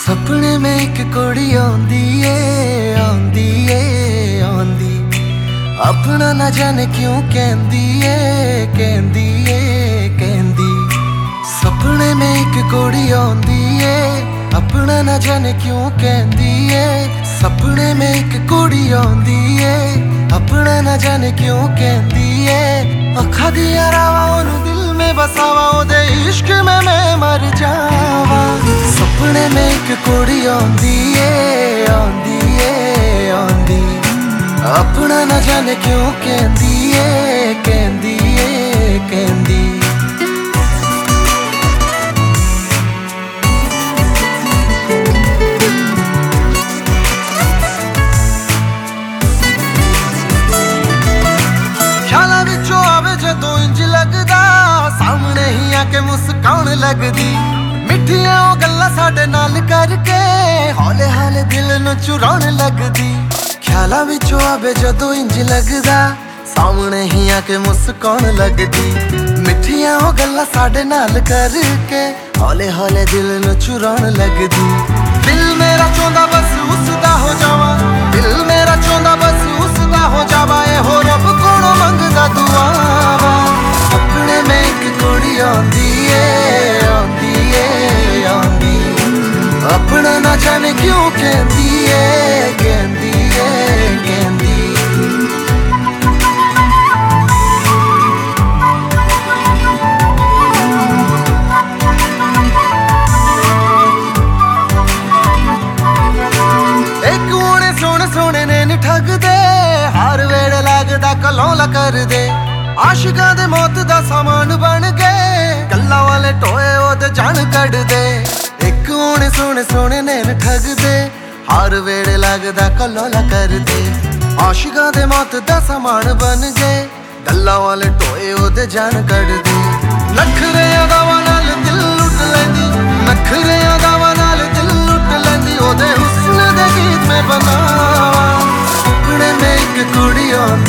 सपने में एक कुड़ी आंदी ए आंदी ए आंदी, अपना ना जाने क्यों कहंदी ए कहंदी ए कहंदी। सपने में एक कुड़ी आंदी ए, अपना ना जाने क्यों कहंदी ए। सपने में एक कुड़ी आंदी ए, अपना ना जाने क्यों कहंदी ए। अखा दिया रावा ओनू दिल में बसावा, ओदे इश्क में मैं मर जावा। सपने में एक कुड़ी आंदी ए आंदी ए आंदी, अपना ना जाने क्यों कहंदी ए कहंदी ए कहंदी। ख्यालां विचों आवे जदों इंज लगदा, सामने ही आके मुस्कान लगदी। मिठियां ओ गल्लां साडे नाल करके हौले हौले दिल नूं चुराउण लगदी। ख्यालां विचों आवे जदों इंज लगदा, सामने ही आके मुस्कान लगदी। मिठियां ओ गल्लां साडे नाल करके हौले हौले दिल नूं चुराउण लगदी। दिल मेरा चाहुंदा बस उसदा हो जावां, दिल मेरा चाहुंदा बस उसदा हो जावां। इहो रब कोलों मंगदा दुआवां। अपने में एक कुड़ी आंदी ए आंदी ए आंदी, अपना ना जाने क्यों कहंदी ए कहंदी ए कहंदी। एक ओने सोने सोने ने ठग दे, हर वेले लगदा कलौला कर दे। आशिकां दे मौत दा सामान बन गए, गल्लां वाले टोए ओदे जान कड़ दे। एक ओने सोने सोने नैन ठग दे, हर वेले लगदा कलौला कर दे। आशिकां दे मौत दा सामान बन गए, गल्लां वाले टोए ओदे जान कड़ दे। नखरेआं दावां नाल दिल लुट लैंदी, नखरेआं दावां नाल दिल लुट लैंदी। ओदे हुस्न दे गीत में बनावा, सपने में एक कुड़ी आंदी